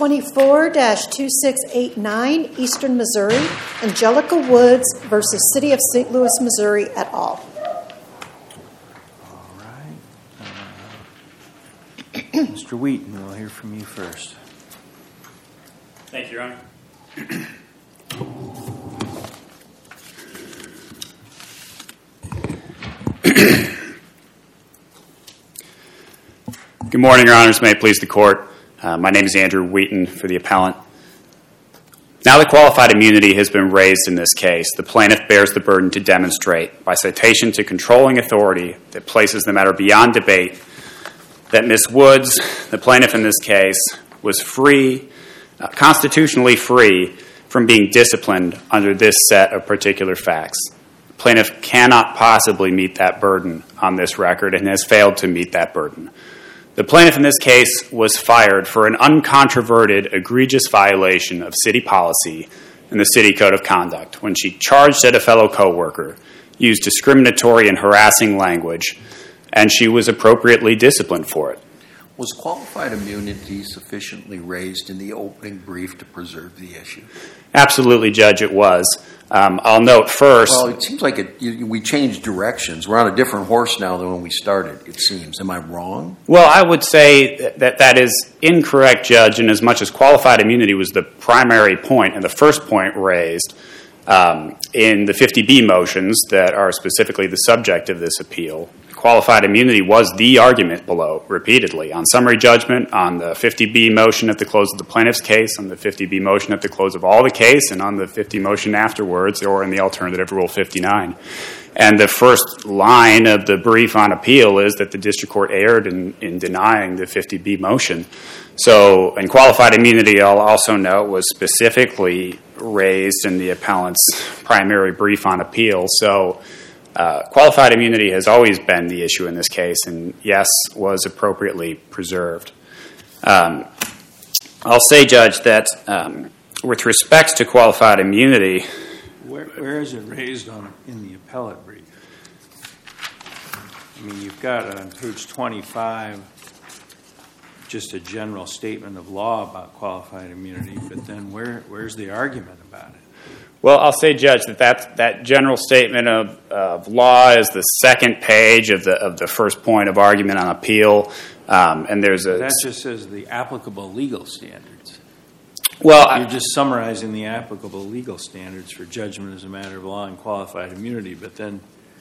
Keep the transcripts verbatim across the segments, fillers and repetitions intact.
twenty-four dash two six eight nine, Eastern Missouri, Angelica Woods versus City of Saint Louis, Missouri, et al. All right. Uh, Mister Wheaton, we'll hear from you first. Thank you, Your Honor. Good morning, Your Honors. May it please the Court. Uh, my name is Andrew Wheaton for the appellant. Now that qualified immunity has been raised in this case, the plaintiff bears the burden to demonstrate, by citation to controlling authority that places the matter beyond debate, that Miz Woods, the plaintiff in this case, was free, uh, constitutionally free, from being disciplined under this set of particular facts. The plaintiff cannot possibly meet that burden on this record and has failed to meet that burden. The plaintiff in this case was fired for an uncontroverted, egregious violation of city policy in the City Code of Conduct when she charged at a fellow coworker, used discriminatory and harassing language, and she was appropriately disciplined for it. Was qualified immunity sufficiently raised in the opening brief to preserve the issue? Absolutely, Judge, it was. Um, I'll note first... Well, it seems like it, you, we changed directions. We're on a different horse now than when we started, it seems. Am I wrong? Well, I would say that that is incorrect, Judge, in as much as qualified immunity was the primary point and the first point raised um, in the fifty B motions that are specifically the subject of this appeal. Qualified immunity was the argument below repeatedly on summary judgment, on the fifty B motion at the close of the plaintiff's case, on the fifty B motion at the close of all the case, and on the fifty motion afterwards, or in the alternative Rule fifty-nine. And the first line of the brief on appeal is that the district court erred in, in denying the fifty B motion. So, and qualified immunity, I'll also note, was specifically raised in the appellant's primary brief on appeal. So, Uh, qualified immunity has always been the issue in this case, and yes, was appropriately preserved. Um, I'll say, Judge, that um, with respect to qualified immunity... Where, where is it raised on in the appellate brief? I mean, you've got on page twenty-five just a general statement of law about qualified immunity, but then where where's the argument about it? Well, I'll say, Judge, that that, that general statement of, of law is the second page of the of the first point of argument on appeal, um, and there's a... That just says the applicable legal standards. Well, You're I, just summarizing the applicable legal standards for judgment as a matter of law and qualified immunity, but then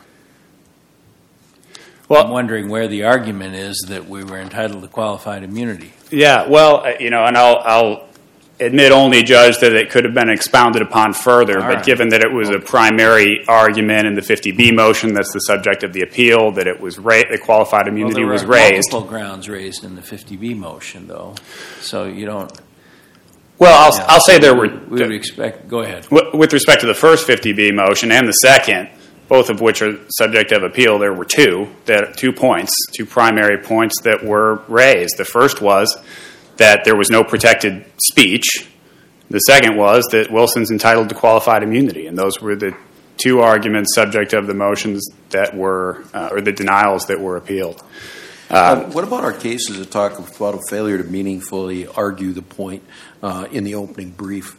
well, I'm wondering where the argument is that we were entitled to qualified immunity. Yeah, well, you know, and I'll... I'll admit only, Judge, that it could have been expounded upon further, All but right. given that it was a primary argument in the fifty B motion that's the subject of the appeal, that it was ra- that qualified immunity well, was raised. Multiple grounds raised in the fifty B motion, though, so you don't... Well, I'll, yeah, I'll so say there we, were... We would expect... Go ahead. With respect to the first fifty B motion and the second, both of which are subject of appeal, there were two, that, two points, two primary points that were raised. The first was that there was no protected speech. The second was that Wilson's entitled to qualified immunity, and those were the two arguments subject of the motions that were, uh, or the denials that were appealed. Uh, uh, what about our cases that talk about a failure to meaningfully argue the point uh, in the opening brief?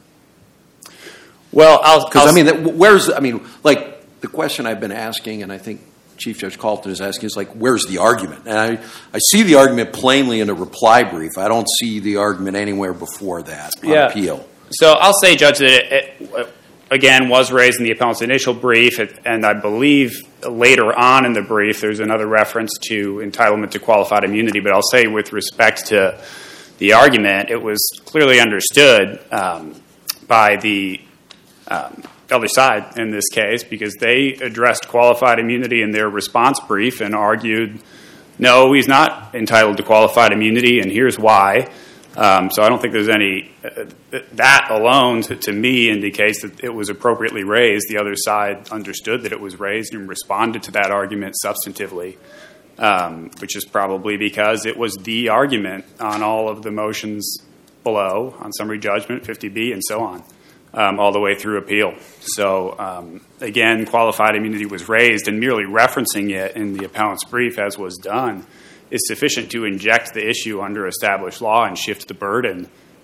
Well, I'll... Because, I mean, that, where's, I mean, like, the question I've been asking, and I think Chief Judge Calton is asking, is like, where's the argument? And I, I see the argument plainly in a reply brief. I don't see the argument anywhere before that on yeah. appeal. So I'll say, Judge, that it, it, again, was raised in the appellant's initial brief, and I believe later on in the brief there's another reference to entitlement to qualified immunity. But I'll say with respect to the argument, it was clearly understood um, by the um, other side in this case, because they addressed qualified immunity in their response brief and argued, no, he's not entitled to qualified immunity, and here's why. Um, so I don't think there's any... Uh, that alone, to, to me, indicates that it was appropriately raised. The other side understood that it was raised and responded to that argument substantively, um, which is probably because it was the argument on all of the motions below, on summary judgment, fifty B, and so on, um, all the way through appeal. So, um, again, qualified immunity was raised, and merely referencing it in the appellant's brief, as was done, is sufficient to inject the issue under established law and shift the burden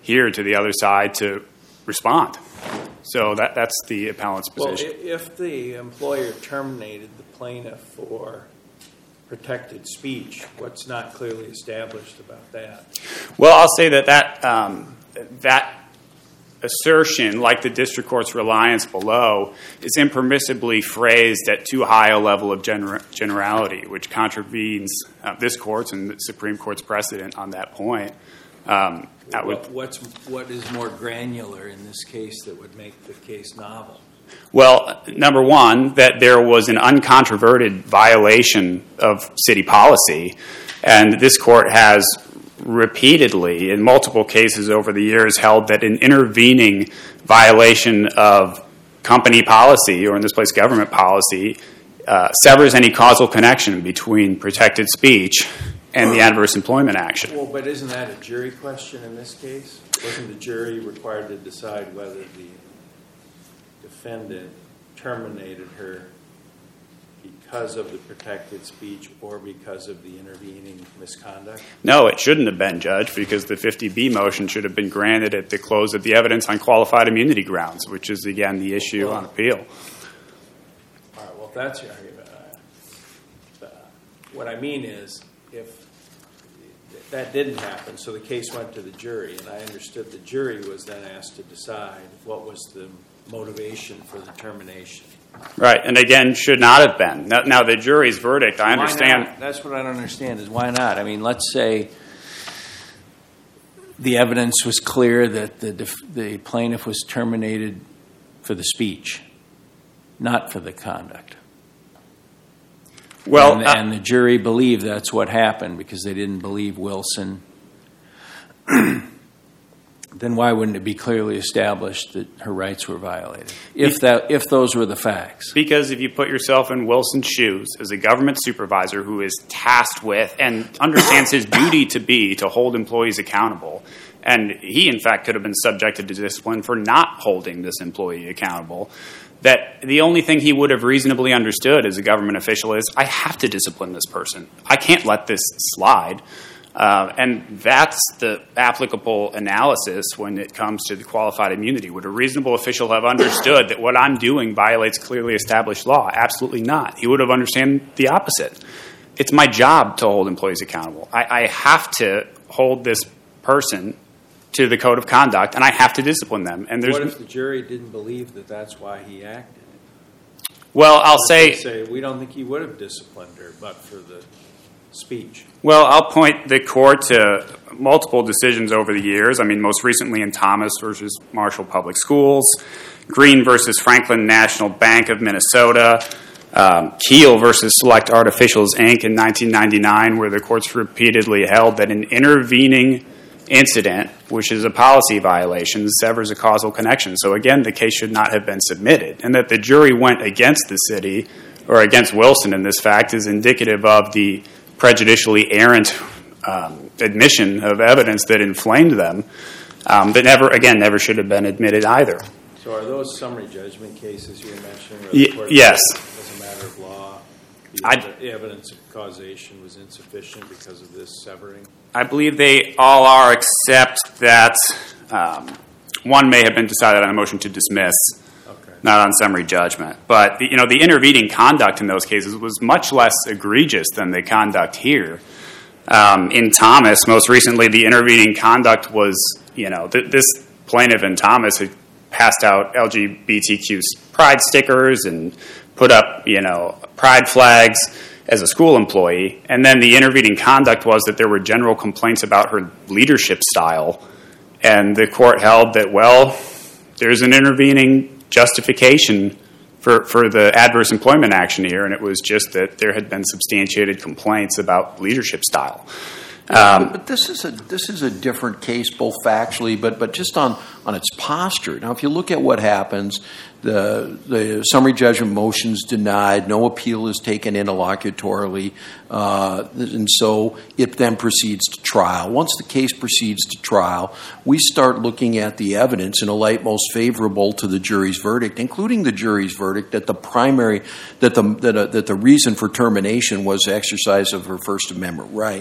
here to the other side to respond. So that that's the appellant's position. Well, if the employer terminated the plaintiff for protected speech, what's not clearly established about that? Well, I'll say that that, um, that assertion, like the district court's reliance below, is impermissibly phrased at too high a level of gener- generality, which contravenes uh, this court's and the Supreme Court's precedent on that point. Um, that would, what, what's, what is more granular in this case that would make the case novel? Well, number one, that there was an uncontroverted violation of city policy, and this court has repeatedly, in multiple cases over the years, held that an intervening violation of company policy, or in this case government policy, uh, severs any causal connection between protected speech and the adverse employment action. Well, but isn't that a jury question in this case? Wasn't the jury required to decide whether the defendant terminated her because of the protected speech or because of the intervening misconduct? No, it shouldn't have been, Judge, because the fifty B motion should have been granted at the close of the evidence on qualified immunity grounds, which is, again, the issue on appeal. All right, well, if that's your argument. Uh, uh, what I mean is, if that didn't happen, so the case went to the jury, and I understood the jury was then asked to decide what was the motivation for the termination. Right, and again, should not have been. Now, now the jury's verdict, I Why understand. not? That's what I don't understand, is why not? I mean, let's say the evidence was clear that the def- the plaintiff was terminated for the speech, not for the conduct. Well, and, uh, and the jury believed that's what happened because they didn't believe Wilson. Then why wouldn't it be clearly established that her rights were violated? If that, if those were the facts. Because if you put yourself in Wilson's shoes as a government supervisor who is tasked with and understands his duty to be to hold employees accountable, and he, in fact, could have been subjected to discipline for not holding this employee accountable, that the only thing he would have reasonably understood as a government official is, I have to discipline this person. I can't let this slide. Uh, and that's the applicable analysis when it comes to the qualified immunity. Would a reasonable official have understood that what I'm doing violates clearly established law? Absolutely not. He would have understood the opposite. It's my job to hold employees accountable. I, I have to hold this person to the code of conduct, and I have to discipline them. And there's what if the jury didn't believe that that's why he acted? Well, I'll say, say we don't think he would have disciplined her, but for the speech. Well, I'll point the court to multiple decisions over the years. I mean, most recently in Thomas versus Marshall Public Schools, Green versus Franklin National Bank of Minnesota, um, Keel versus Select Artificials, Incorporated in nineteen ninety-nine, where the courts repeatedly held that an intervening incident, which is a policy violation, severs a causal connection. So again, the case should not have been submitted. And that the jury went against the city, or against Wilson in this fact, is indicative of the prejudicially errant um, admission of evidence that inflamed them, um, that never, again, never should have been admitted either. So are those summary judgment cases you were mentioning? Where Y- the court yes. As a matter of law, the, I- the evidence of causation was insufficient because of this severing? I believe they all are, except that um, one may have been decided on a motion to dismiss, Okay. not on summary judgment. But the, you know, the intervening conduct in those cases was much less egregious than the conduct here. Um, in Thomas, most recently, the intervening conduct was, you know, th- this plaintiff in Thomas had passed out L G B T Q pride stickers and put up, you know, pride flags as a school employee. And then the intervening conduct was that there were general complaints about her leadership style. And the court held that, well, there's an intervening justification for, for the adverse employment action here, and it was just that there had been substantiated complaints about leadership style. Um, but this is a this is a different case, both factually, but but just on, on its posture. Now, if you look at what happens, the the summary judgment motion's denied, no appeal is taken interlocutorily, uh, and so it then proceeds to trial. Once the case proceeds to trial, we start looking at the evidence in a light most favorable to the jury's verdict, including the jury's verdict that the primary that the that, uh, that the reason for termination was exercise of her First Amendment rights.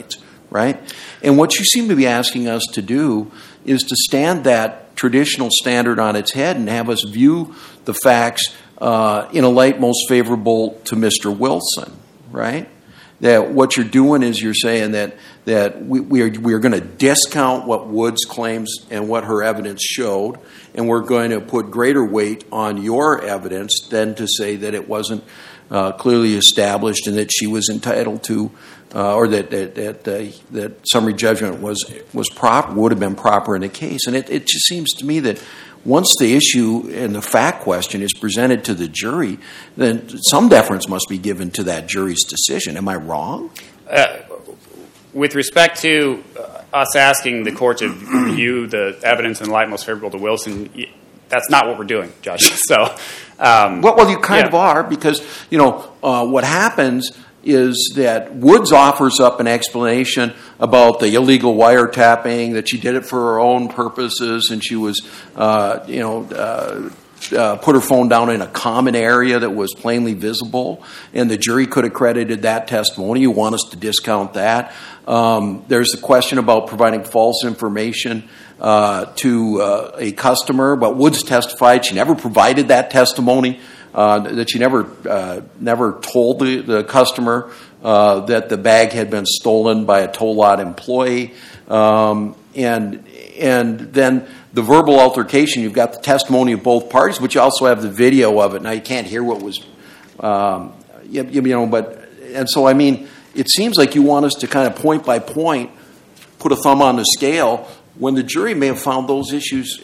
right? And what you seem to be asking us to do is to stand that traditional standard on its head and have us view the facts uh, in a light most favorable to Mister Wilson, right? That what you're doing is you're saying that that we, we are we are going to discount what Woods claims and what her evidence showed, and we're going to put greater weight on your evidence than to say that it wasn't uh, clearly established and that she was entitled to, uh, or that that that, uh, that summary judgment was was proper, would have been proper in the case. And it, it just seems to me that once the issue and the fact question is presented to the jury, then some deference must be given to that jury's decision. Am I wrong? Uh, with respect to uh, us asking the court to view the evidence in the light most favorable to Wilson, that's not what we're doing, Judge. So, um, well, well, you kind yeah. of are, because you know uh, what happens is that Woods offers up an explanation about the illegal wiretapping, that she did it for her own purposes, and she was, uh, you know, uh, uh, put her phone down in a common area that was plainly visible, and the jury could have credited that testimony. You want us to discount that? Um, there's the question about providing false information uh, to uh, a customer, but Woods testified she never provided that testimony. Uh, that she never uh, never told the, the customer uh, that the bag had been stolen by a toll lot employee. Um, and and then the verbal altercation, you've got the testimony of both parties, but you also have the video of it. Now, you can't hear what was, um, you, you know, but, and so, I mean, it seems like you want us to kind of point by point put a thumb on the scale when the jury may have found those issues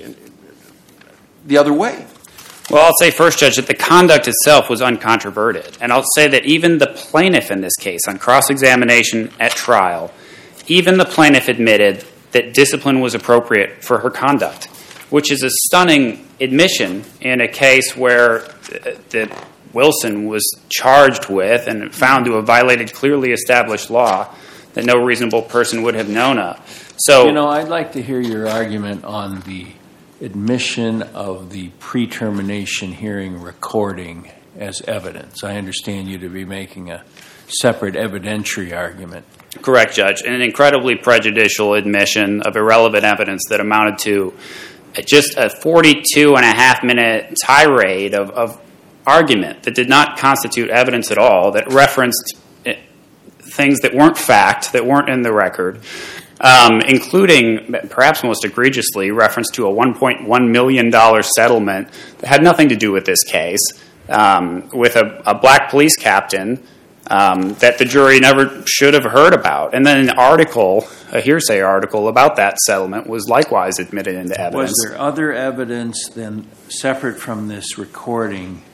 the other way. Well, I'll say first, Judge, that the conduct itself was uncontroverted. And I'll say that even the plaintiff in this case, on cross-examination at trial, even the plaintiff admitted that discipline was appropriate for her conduct, which is a stunning admission in a case where that Wilson was charged with and found to have violated clearly established law that no reasonable person would have known of. So, you know, I'd like to hear your argument on the admission of the pre-termination hearing recording as evidence. I understand you to be making a separate evidentiary argument. Correct, Judge. An incredibly prejudicial admission of irrelevant evidence that amounted to just a forty-two and a half minute tirade of, of argument that did not constitute evidence at all, that referenced things that weren't fact, that weren't in the record. Um, including, perhaps most egregiously, reference to a one point one million dollars settlement that had nothing to do with this case, um, with a, a black police captain um, that the jury never should have heard about. And then an article, a hearsay article about that settlement was likewise admitted into evidence. Was there other evidence then, separate from this recording,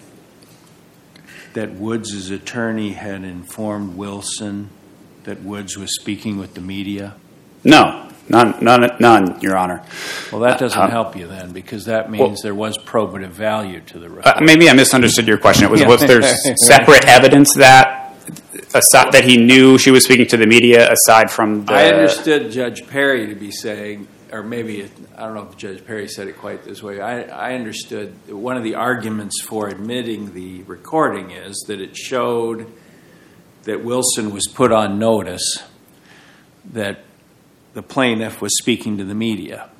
that Woods' attorney had informed Wilson that Woods was speaking with the media? No, none, none, none, Your Honor. Well, that doesn't uh, help you then, because that means well, there was probative value to the recording. Uh, maybe I misunderstood your question. It was, was there separate evidence that aside, that he knew she was speaking to the media aside from the... I understood Judge Perry to be saying, or maybe, it, I don't know if Judge Perry said it quite this way, I, I understood that one of the arguments for admitting the recording is that it showed that Wilson was put on notice that the plaintiff was speaking to the media,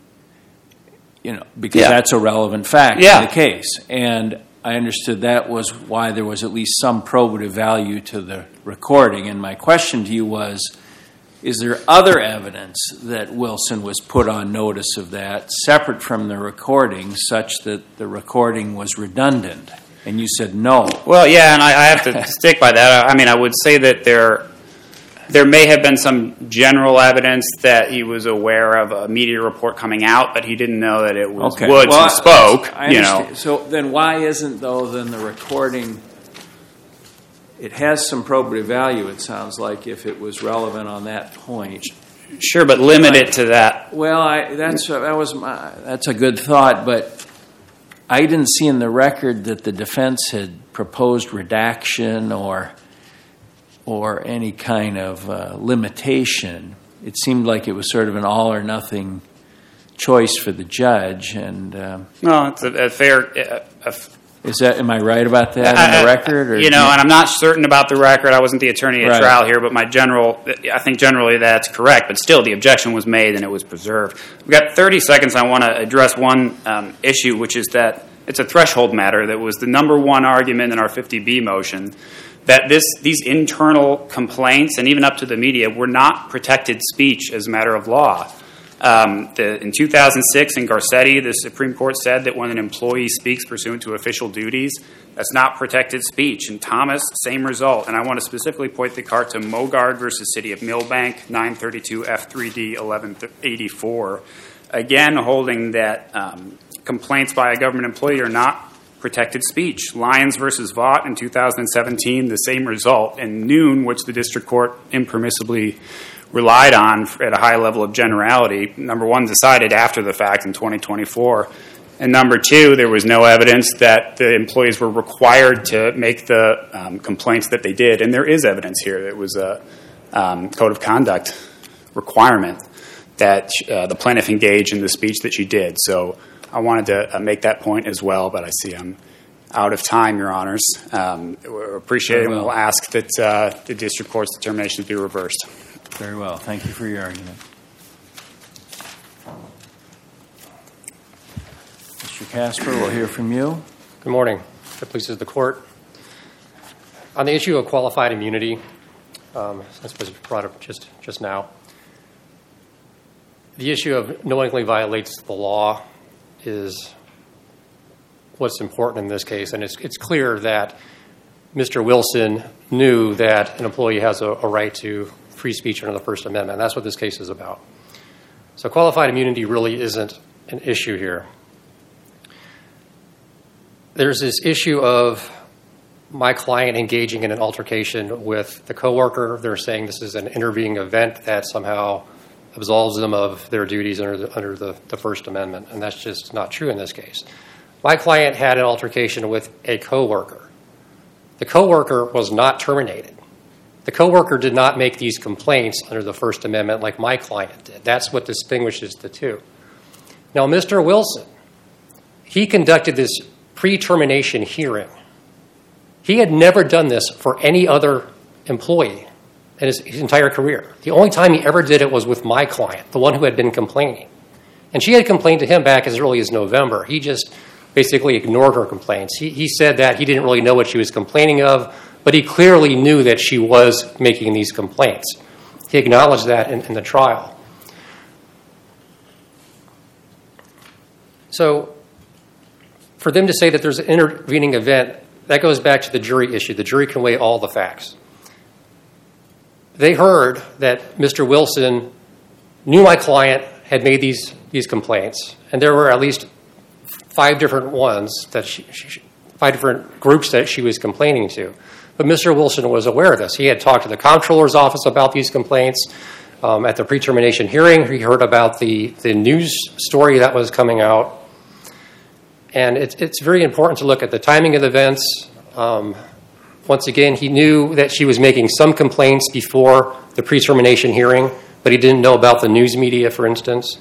you know, because yeah. that's a relevant fact yeah. in the case. And I understood that was why there was at least some probative value to the recording. And my question to you was, is there other evidence that Wilson was put on notice of that, separate from the recording, such that the recording was redundant? And you said no. Well, yeah, and I, I have to stick by that. I mean, I would say that there... There may have been some general evidence that he was aware of a media report coming out, but he didn't know that it was okay. Woods well, who spoke. I you know. So then why isn't, though, then the recording, it has some probative value, it sounds like, if it was relevant on that point. Sure, but limit it to that. Well, I, that's, that was my, that's a good thought, but I didn't see in the record that the defense had proposed redaction or... or any kind of uh, limitation. It seemed like it was sort of an all or nothing choice for the judge. And uh, no, it's a, a fair a, a Is that, am I right about that in the record? Or you know, and I'm not certain about the record. I wasn't the attorney at Right. trial here, but my general, I think generally that's correct. But still, the objection was made and it was preserved. We've got thirty seconds. I want to address one um, issue, which is that it's a threshold matter that was the number one argument in our fifty B motion, that this these internal complaints and even up to the media were not protected speech as a matter of law. Um, the, in two thousand six in Garcetti, the Supreme Court said that when an employee speaks pursuant to official duties, that's not protected speech. In Thomas, same result. And I want to specifically point the cart to Mogard versus City of Millbank, nine thirty-two F three D eleven eighty-four. Again, holding that um, complaints by a government employee are not protected speech. Lyons versus Vaught in two thousand seventeen, the same result. And Noon, which the district court impermissibly relied on at a high level of generality, number one, decided after the fact in twenty twenty-four. And number two, there was no evidence that the employees were required to make the um, complaints that they did. And there is evidence here. It was a um, code of conduct requirement that uh, the plaintiff engage in the speech that she did. So I wanted to uh, make that point as well, but I see I'm out of time, Your Honors. Um, we appreciate it, and we'll ask that uh, the district court's determination be reversed. Very well. Thank you for your argument. Mister Casper, we'll hear from you. Good morning. If it pleases the court. On the issue of qualified immunity, um, this was brought up just, just now, the issue of knowingly violates the law is what's important in this case. And it's, it's clear that Mister Wilson knew that an employee has a, a right to free speech under the First Amendment. That's what this case is about. So qualified immunity really isn't an issue here. There's this issue of my client engaging in an altercation with the coworker. They're saying this is an intervening event that somehow absolves them of their duties under the, under the, the First Amendment, and that's just not true in this case. My client had an altercation with a coworker. The coworker was not terminated. The coworker did not make these complaints under the First Amendment like my client did. That's what distinguishes the two. Now, Mister Wilson, he conducted this pre-termination hearing. He had never done this for any other employee in his, his entire career. The only time he ever did it was with my client, the one who had been complaining. And she had complained to him back as early as November. He just basically ignored her complaints. He, he said that he didn't really know what she was complaining of, but he clearly knew that she was making these complaints. He acknowledged that in, in the trial. So for them to say that there's an intervening event, that goes back to the jury issue. The jury can weigh all the facts. They heard that Mister Wilson knew my client had made these, these complaints, and there were at least five different ones, that she, she, five different groups that she was complaining to. But Mister Wilson was aware of this. He had talked to the comptroller's office about these complaints. Um, at the pre-termination hearing, he heard about the, the news story that was coming out. And it's, it's very important to look at the timing of the events. Um, once again, he knew that she was making some complaints before the pre-termination hearing, but he didn't know about the news media, for instance.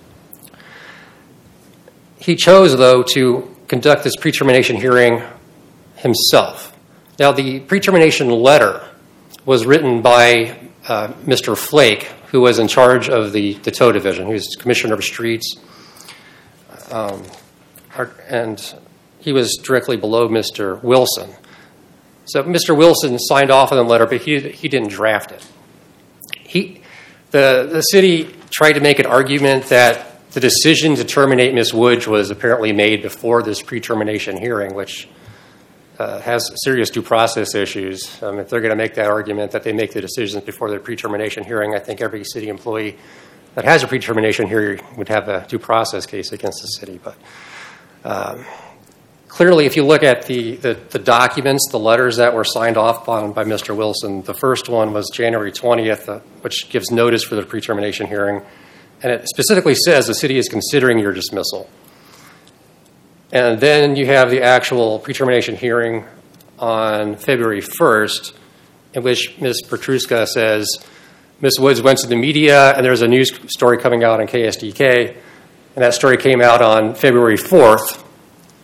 He chose, though, to conduct this pre-termination hearing himself. Now, the pre-termination letter was written by uh, Mister Flake, who was in charge of the, the tow division. He was commissioner of streets. Um, and he was directly below Mister Wilson. So Mister Wilson signed off on the letter, but he, he didn't draft it. He, the, the city tried to make an argument that the decision to terminate Miz Woods was apparently made before this pre-termination hearing, which uh, has serious due process issues. Um, if they're going to make that argument that they make the decisions before the pre-termination hearing, I think every city employee that has a pre-termination hearing would have a due process case against the city. But um, clearly, if you look at the, the, the documents, the letters that were signed off on by Mister Wilson, the first one was January twentieth, uh, which gives notice for the pre-termination hearing. And it specifically says the city is considering your dismissal. And then you have the actual pre-termination hearing on February first, in which Miz Petruska says, Miz Woods went to the media, and there's a news story coming out on K S D K, and that story came out on February fourth.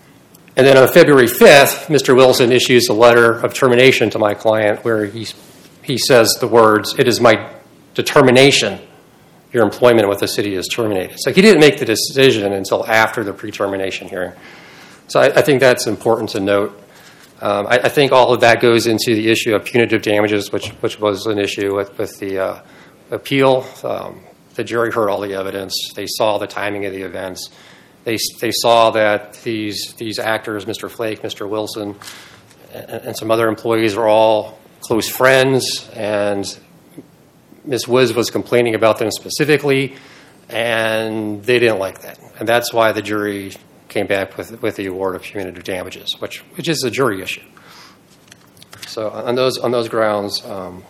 And then on February fifth, Mister Wilson issues a letter of termination to my client where he, he says the words, "It is my determination your employment with the city is terminated." So he didn't make the decision until after the pre-termination hearing. So I, I think that's important to note. Um, I, I think all of that goes into the issue of punitive damages, which which was an issue with, with the uh, appeal. Um, the jury heard all the evidence. They saw the timing of the events. They they saw that these these actors, Mister Flake, Mister Wilson, and, and some other employees were all close friends, and Miz Woods was complaining about them specifically, and they didn't like that. And that's why the jury came back with with the award of punitive damages, which which is a jury issue. So on those on those grounds, um,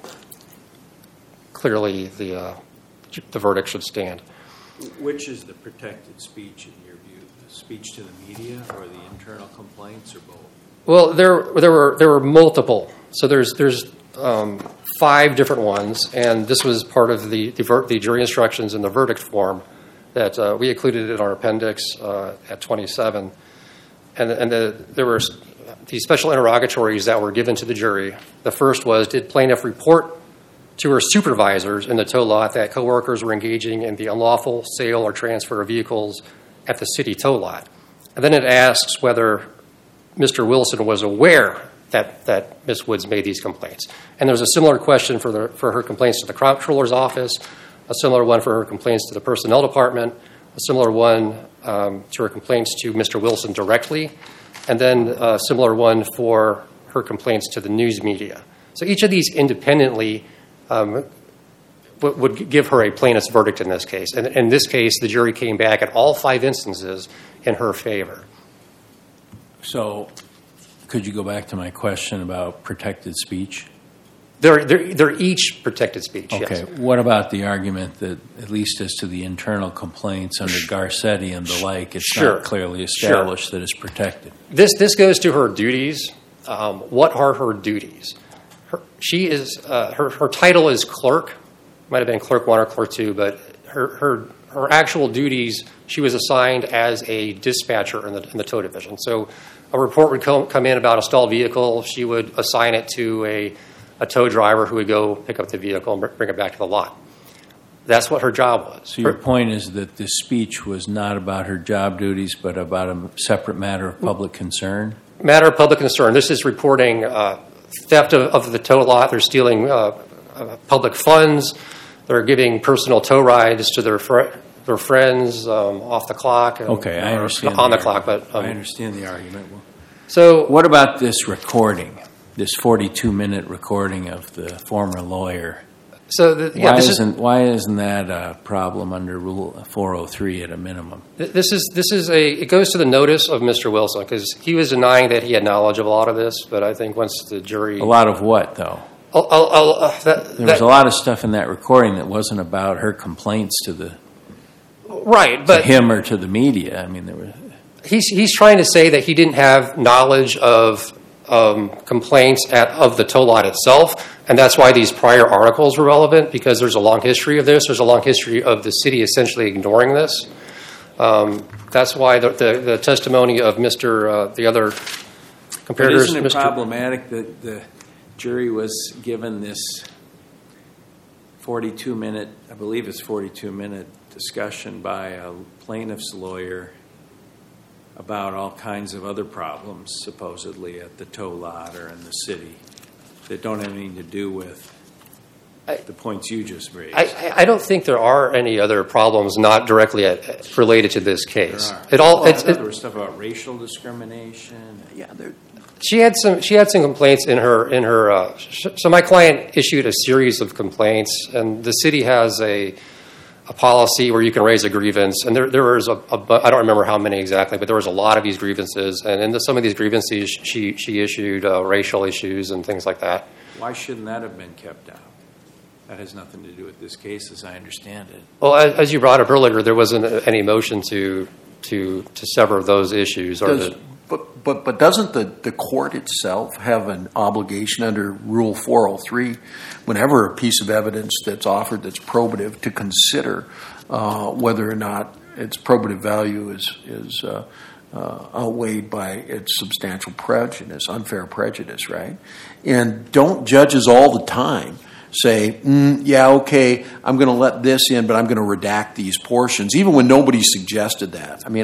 clearly the uh, the verdict should stand. Which is the protected speech in your view? The speech to the media or the internal complaints, or both? Well, there there were there were multiple. So there's there's um, five different ones, and this was part of the the, ver- the jury instructions in the verdict form that uh, we included in our appendix uh, at twenty-seven, and and the, there were these special interrogatories that were given to the jury. The first was, did plaintiff report to her supervisors in the tow lot that coworkers were engaging in the unlawful sale or transfer of vehicles at the city tow lot? And then it asks whether Mister Wilson was aware that, that Miz Woods made these complaints. And there's a similar question for, the, for her complaints to the comptroller's office, a similar one for her complaints to the personnel department, a similar one um, to her complaints to Mister Wilson directly, and then a similar one for her complaints to the news media. So each of these independently Um, would give her a plaintiff's verdict in this case. And in this case, the jury came back at all five instances in her favor. So could you go back to my question about protected speech? They're, they're, they're each protected speech, Okay. yes. What about the argument that, at least as to the internal complaints under Garcetti and the like, it's Sure. not clearly established Sure. that it's protected? This, this goes to her duties. Um, what are her duties? Her, she is uh, her her title is clerk, might have been clerk one or clerk two, but her her her actual duties, she was assigned as a dispatcher in the in the tow division. So a report would come come in about a stalled vehicle. She would assign it to a a tow driver who would go pick up the vehicle and bring it back to the lot. That's what her job was. So your Her- point is that this speech was not about her job duties, but about a separate matter of public concern? Matter of public concern. This is reporting uh, theft of, of the tow lot. They're stealing uh, uh, public funds. They're giving personal tow rides to their fr- their friends um, off the clock. And, Okay, I understand. On the, the clock, but um, I understand the argument. Well, so what about this recording, this forty-two minute recording of the former lawyer? So the, yeah, why this isn't is why isn't that a problem under Rule four oh three at a minimum? this is this is a it goes to the notice of Mister Wilson, because he was denying that he had knowledge of a lot of this. But I think once the jury, A lot of what, though? I'll, I'll, I'll, uh, that, There that, was a lot of stuff in that recording that wasn't about her complaints to the right, to but him or to the media. I mean, there were. he's he's trying to say that he didn't have knowledge of um, complaints at, of the tow lot itself, and that's why these prior articles were relevant, because there's a long history of this. There's a long history of the city essentially ignoring this. Um, that's why the, the, the testimony of Mister Uh, the other But comparators, isn't it Mister problematic that the jury was given this forty-two minute, I believe it's forty-two minute discussion by a plaintiff's lawyer about all kinds of other problems, supposedly, at the tow lot or in the city that don't have anything to do with I- the points you just raised? I, I- I don't think there are any other problems not directly at, related to this case. There are. It all Well, I it's, thought it, there was stuff about racial discrimination. Yeah, there, she had some she had some complaints in her in her. Uh, sh- so my client issued a series of complaints, and the city has a a policy where you can raise a grievance, and there there was a, a bu- I don't remember how many exactly, but there was a lot of these grievances, and in the, some of these grievances she she issued uh, racial issues and things like that. Why shouldn't that have been kept out? That has nothing to do with this case, as I understand it. Well, as, as you brought up earlier, there wasn't any motion to to to sever those issues or does, to. but, but, but doesn't the, the court itself have an obligation under Rule four oh three, whenever a piece of evidence that's offered that's probative, to consider uh, whether or not its probative value is, is uh, uh, outweighed by its substantial prejudice, unfair prejudice, right? And don't judges all the time say, mm, yeah, okay, I'm going to let this in, but I'm going to redact these portions, even when nobody suggested that. I mean,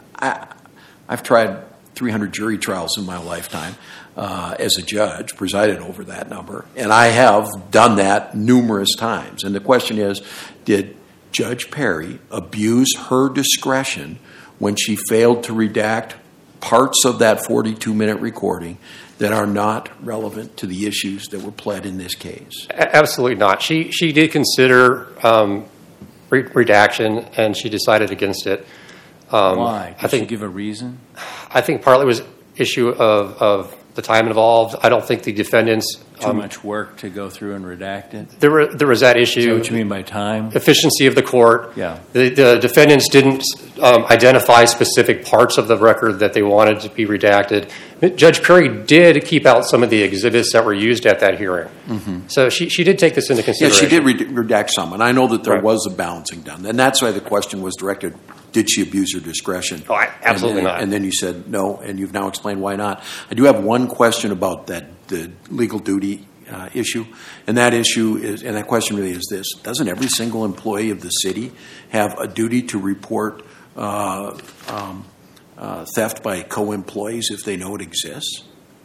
I, I've tried three hundred jury trials in my lifetime uh, as a judge, presided over that number, and I have done that numerous times. And the question is, did Judge Perry abuse her discretion when she failed to redact parts of that forty-two minute recording that are not relevant to the issues that were pled in this case? Absolutely not. She she did consider um, re- redaction, and she decided against it. Um, Why? Did I think she give a reason? I think partly was issue of, of the time involved. I don't think the defendants Too um, much work to go through and redact it? there were there was that issue. Is that what you mean by time? Efficiency of the court. Yeah. The, the defendants didn't um, identify specific parts of the record that they wanted to be redacted. Judge Perry did keep out some of the exhibits that were used at that hearing. Mm-hmm. So she, she did take this into Yeah, consideration. she did red- redact some, and I know that there Right. was a balancing done. And that's why the question was directed, did she abuse her discretion? Oh, I- absolutely and then, not. And then you said no, and you've now explained why not. I do have one question about that the legal duty uh, issue, and that issue is, and that question really is this: doesn't every single employee of the city have a duty to report uh, um, uh, theft by co-employees if they know it exists?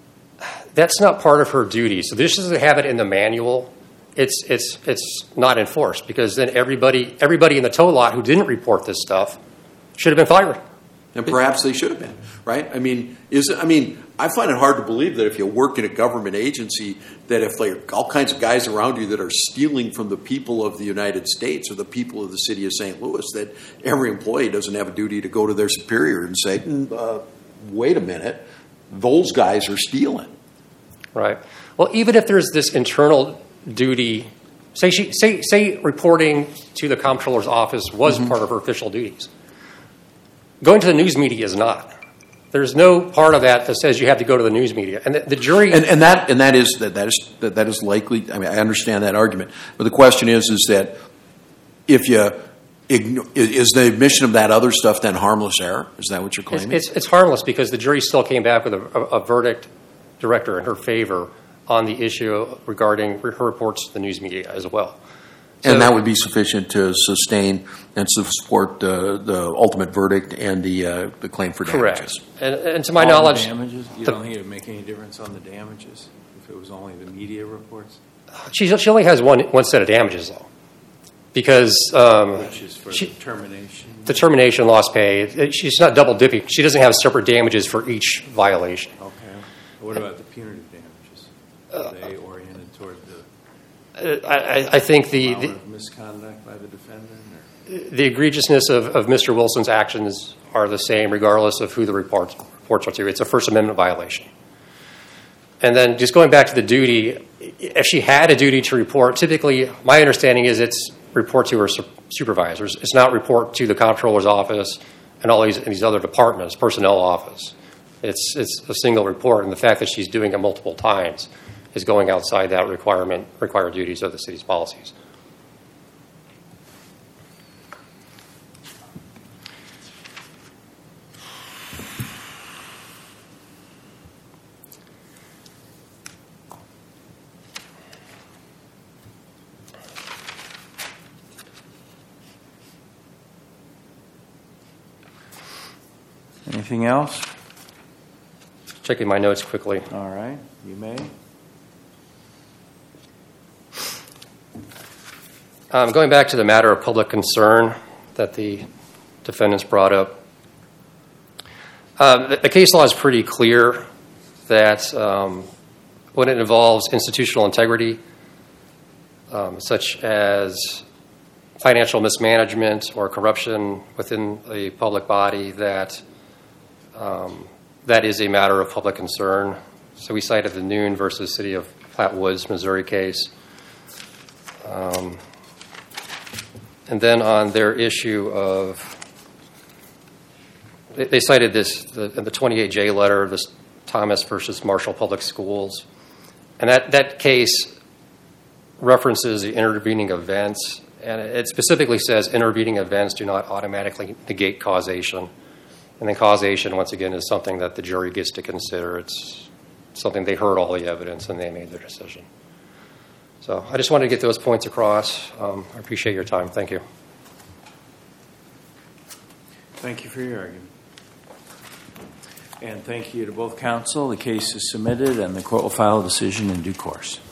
That's not part of her duty. So this doesn't have it in the manual. It's it's it's not enforced because then everybody everybody in the tow lot who didn't report this stuff should have been fired. And perhaps they should have been, right? I mean, is I mean, I find it hard to believe that if you work in a government agency, that if there are all kinds of guys around you that are stealing from the people of the United States or the people of the city of Saint Louis, that every employee doesn't have a duty to go to their superior and say, mm, uh, wait a minute, those guys are stealing. Right. Well, even if there's this internal duty, say she say say reporting to the comptroller's office was Mm-hmm. part of her official duties. Going to the news media is not. There's no part of that that says you have to go to the news media, and the, the jury. And, and that and that is that that is that, that is likely. I mean, I understand that argument, but the question is, is that if you igno- is the admission of that other stuff then harmless error? Is that what you're It's, claiming? it's, it's harmless because the jury still came back with a, a, a verdict director in her favor on the issue regarding her reports to the news media as well. So, and that would be sufficient to sustain and support the the ultimate verdict and the uh, the claim for correct. damages. And, and to my All the knowledge, damages? You the- don't think it would make any difference on the damages if it was only the media reports? she she only has one one set of damages though, because um, Which is for she, the termination? the termination, lost pay. She's not double dipping. She doesn't have separate damages for each violation. Okay. What about the punitive damages? Are they oriented toward the Uh, I, I think the, amount the of misconduct by the defendant? Or? the egregiousness of, of Mister Wilson's actions are the same regardless of who the reports, reports are to. It's a First Amendment violation. And then just going back to the duty, if she had a duty to report, typically my understanding is it's report to her su- supervisors. It's not report to the comptroller's office and all these, these other departments, personnel office. It's, it's a single report, and the fact that she's doing it multiple times is going outside that requirement, required duties of the city's policies. Anything else? Checking my notes quickly. All right. You may. Um, going back to the matter of public concern that the defendants brought up, um, the, the case law is pretty clear that um, when it involves institutional integrity, um, such as financial mismanagement or corruption within a public body, that um, that is a matter of public concern. So we cited the Noon versus City of Platte Woods, Missouri case. Um, And then on their issue of, they, they cited this, the, the twenty-eight J letter, this Thomas versus Marshall Public Schools. And that, that case references the intervening events, and it specifically says intervening events do not automatically negate causation. And then causation, once again, is something that the jury gets to consider. It's something they heard all the evidence and they made their decision. So I just wanted to get those points across. Um, I appreciate your time. Thank you. Thank you for your argument. And thank you to both counsel. The case is submitted and the court will file a decision in due course.